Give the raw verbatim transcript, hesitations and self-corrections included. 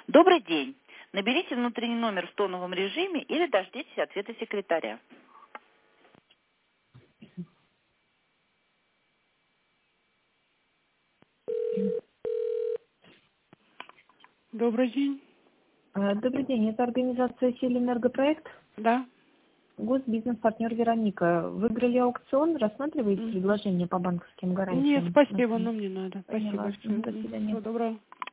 Добрый день. Наберите внутренний номер в тоновом режиме или дождитесь ответа секретаря. Добрый день. Э, Добрый день, это организация «Силэнергопроект». Да. Госбизнес-партнер Вероника. Выиграли аукцион, рассматриваете М. предложение по банковским Нет, гарантиям? спасибо, Мгм. нам не надо. Поняла. Спасибо. Все. Мгм, До свидания. Всего доброго.